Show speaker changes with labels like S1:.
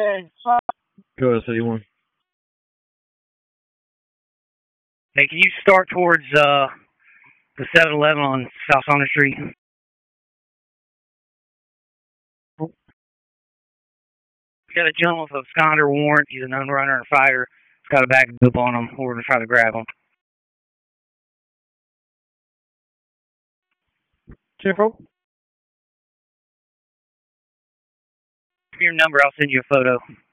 S1: Go ahead, City 1.
S2: Hey, can you start towards the 7-Eleven on South Saunders Street? We got a gentleman with a absconder warrant. He's a known runner and fighter. He's got a bag of dope on him. We're going to try to grab him.
S1: 10-4.
S2: Your number, I'll send you a photo.